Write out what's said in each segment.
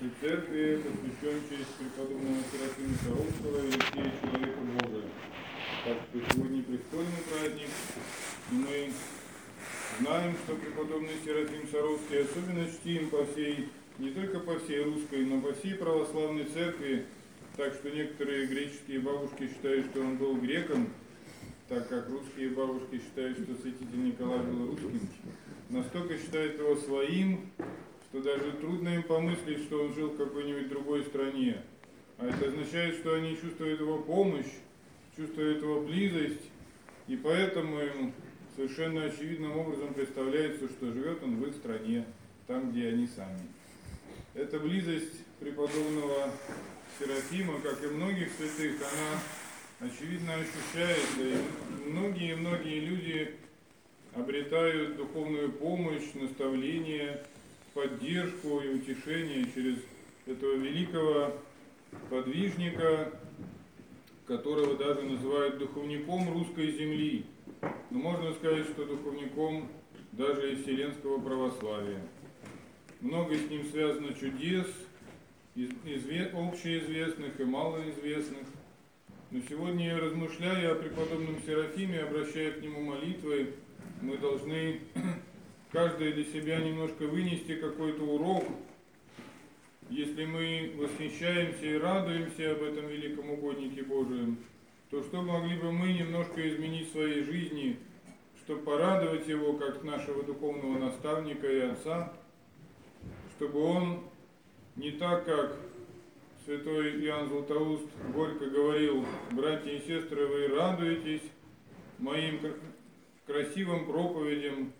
нашей церкви посвящен честь преподобного Серафима Саровского и Алексея Человека Божия. Так что сегодня престольный праздник, и мы знаем, что преподобный Серафим Саровский особенно чтим по всей, не только по всей русской, но по всей православной церкви, так что некоторые греческие бабушки считают, что он был греком, так как русские бабушки считают, что святитель Николай был русским. Настолько считают его своим, что даже трудно им помыслить, что он жил в какой-нибудь другой стране. А это означает, что они чувствуют его помощь, чувствуют его близость, и поэтому им совершенно очевидным образом представляется, что живет он в их стране, там, где они сами. Эта близость преподобного Серафима, как и многих святых, она очевидно ощущается, и многие люди обретают духовную помощь, наставление, поддержку и утешение через этого великого подвижника, которого даже называют духовником русской земли. Но можно сказать, что духовником даже и вселенского православия. Много с ним связано чудес, общеизвестных и малоизвестных. Но сегодня, размышляя о преподобном Серафиме, обращая к нему молитвы, мы должны каждый для себя немножко вынести какой-то урок. Если мы восхищаемся и радуемся об этом великом угоднике Божием, то что могли бы мы немножко изменить в своей жизни, чтобы порадовать его, как нашего духовного наставника и отца, чтобы он не так, как святой Иоанн Златоуст горько говорил: братья и сестры, вы радуетесь моим красивым проповедям,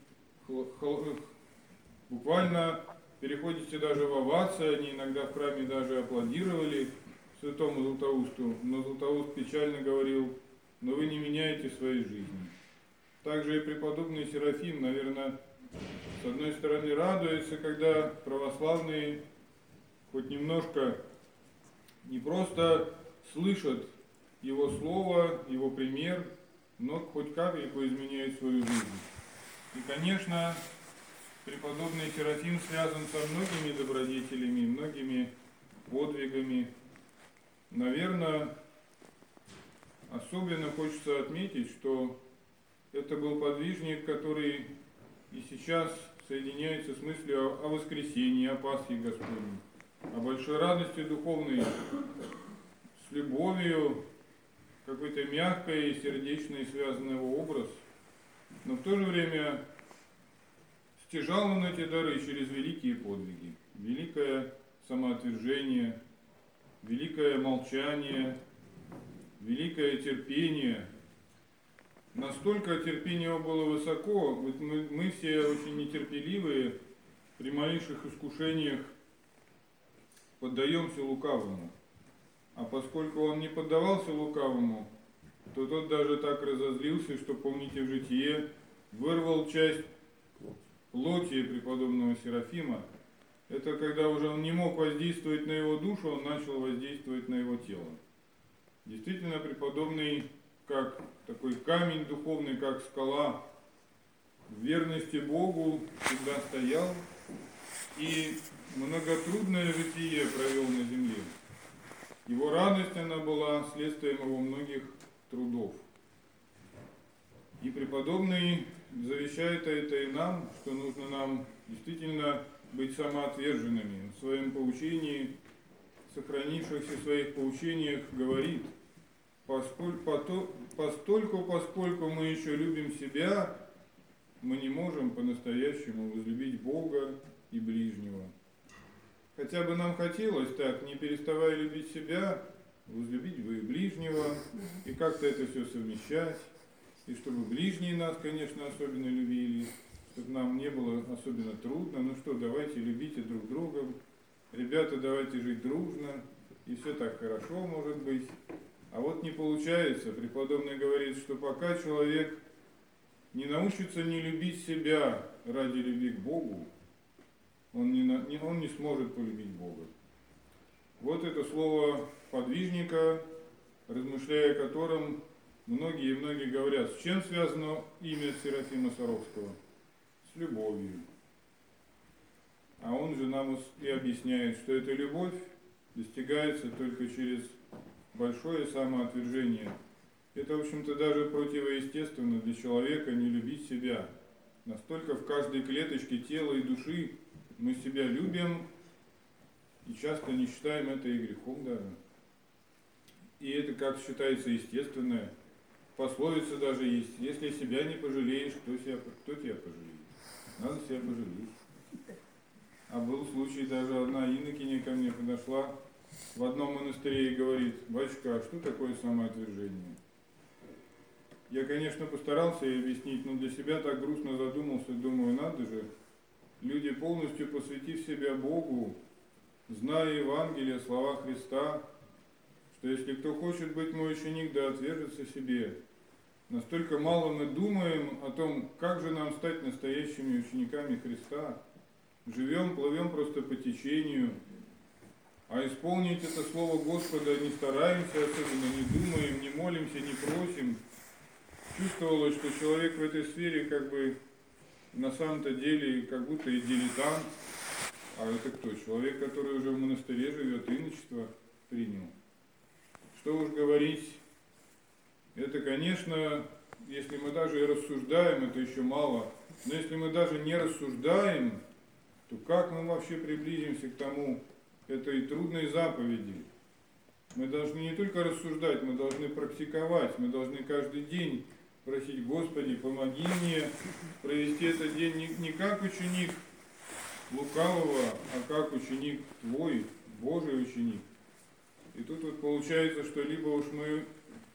буквально переходите даже в овации, они иногда в храме даже аплодировали святому Златоусту, но Златоуст печально говорил: но вы не меняете своей жизни. Также и преподобный Серафим, наверное, с одной стороны радуется, когда православные хоть немножко не просто слышат его слово, его пример, но хоть капельку изменяют свою жизнь. И, конечно, преподобный Серафим связан со многими добродетелями, многими подвигами. Наверное, особенно хочется отметить, что это был подвижник, который и сейчас соединяется с мыслью о воскресении, о Пасхе Господней, о большой радости духовной, с любовью, какой-то мягкой и сердечной связанный его образ, но в то же время стяжал он эти дары через великие подвиги, великое самоотвержение, великое молчание, великое терпение. Настолько терпение его было высоко, вот мы все очень нетерпеливые, при малейших искушениях поддаемся лукавому. А поскольку он не поддавался лукавому, то тот даже так разозлился, что, помните, в житие вырвал часть плоти преподобного Серафима. Это когда уже он не мог воздействовать на его душу, он начал воздействовать на его тело. Действительно, преподобный, как такой камень духовный, как скала, в верности Богу всегда стоял и многотрудное житие провел на земле. Его радость, она была следствием его многих трудов. И преподобный завещает это и нам, что нужно нам действительно быть самоотверженными. В своем поучении, сохранившихся в своих поучениях, говорит: поскольку мы еще любим себя, мы не можем по-настоящему возлюбить Бога и ближнего. Хотя бы нам хотелось так, не переставая любить себя, возлюбить бы и ближнего, и как-то это все совмещать, и чтобы ближние нас, конечно, особенно любили, чтобы нам не было особенно трудно. Ну что, давайте любите друг друга, ребята, давайте жить дружно, и все так хорошо может быть. А вот не получается. Преподобный говорит, что пока человек не научится не любить себя ради любви к Богу, он не сможет полюбить Бога. Вот это слово подвижника, размышляя о котором, многие говорят, с чем связано имя Серафима Саровского? С любовью. А он же нам и объясняет, что эта любовь достигается только через большое самоотвержение. Это, в общем-то, даже противоестественно для человека не любить себя. Настолько в каждой клеточке тела и души мы себя любим и часто не считаем это и грехом даже. И это, как считается, естественное. Пословица даже есть: если себя не пожалеешь, кто тебя пожалеет? Надо себя пожалеть. А был случай, даже одна инокиня ко мне подошла в одном монастыре и говорит: батюшка, а что такое самоотвержение? Я, конечно, постарался ей объяснить, но для себя так грустно задумался, думаю, надо же, люди, полностью посвятив себя Богу, зная Евангелие, слова Христа, что если кто хочет быть мой ученик, да отвержется себе. Настолько мало мы думаем о том, как же нам стать настоящими учениками Христа. Живем, плывем просто по течению, а исполнить это слово Господа не стараемся особенно, не думаем, не молимся, не просим. Чувствовалось, что человек в этой сфере как бы на самом-то деле как будто и дилетант. А это кто? Человек, который уже в монастыре живет, иночество принял. Что уж говорить, это, конечно, если мы даже и рассуждаем, это еще мало. Но если мы даже не рассуждаем, то как мы вообще приблизимся к тому, к этой трудной заповеди? Мы должны не только рассуждать, мы должны практиковать, мы должны каждый день просить: Господи, помоги мне провести этот день не как ученик лукавого, а как ученик Твой, Божий ученик. И тут вот получается, что либо уж мы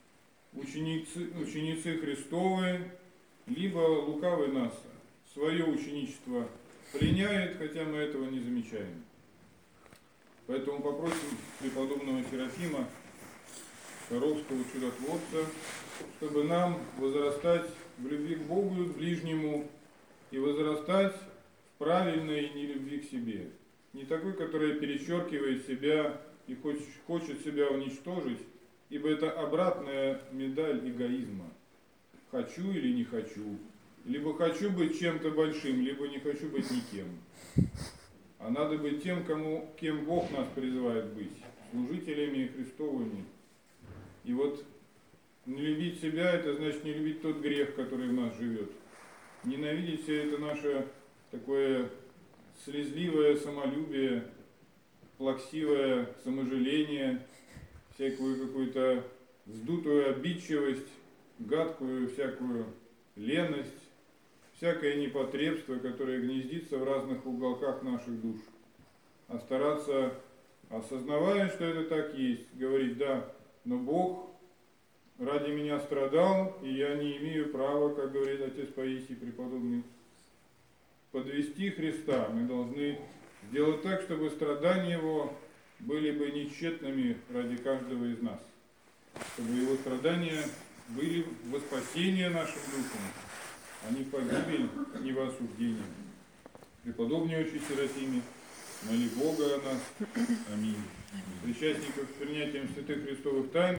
ученицы Христовы, либо лукавый нас свое ученичество пленяет, хотя мы этого не замечаем. Поэтому попросим преподобного Серафима, Саровского чудотворца, чтобы нам возрастать в любви к Богу и к ближнему, и возрастать в правильной нелюбви к себе. Не такой, которая перечеркивает себя и хочет себя уничтожить, ибо это обратная медаль эгоизма. Хочу или не хочу. Либо хочу быть чем-то большим, либо не хочу быть никем. А надо быть тем, кем Бог нас призывает быть, служителями Христовыми. И вот не любить себя, это значит не любить тот грех, который в нас живет. Ненавидеть себя, это наше такое слезливое самолюбие, плаксивое саможаление, всякую какую-то вздутую обидчивость, гадкую всякую леность, всякое непотребство, которое гнездится в разных уголках наших душ. А стараться, осознавая, что это так есть, говорить: да, но Бог ради меня страдал, и я не имею права, как говорит отец Паисий преподобный, подвести Христа. Мы должны сделать так, чтобы страдания Его были бы нечетными ради каждого из нас. Чтобы Его страдания были во спасение нашим душам, а не в погибель, не в осуждение. Преподобный отче Серафиме, моли Бога о нас. Аминь. Причастников с принятием святых Христовых тайн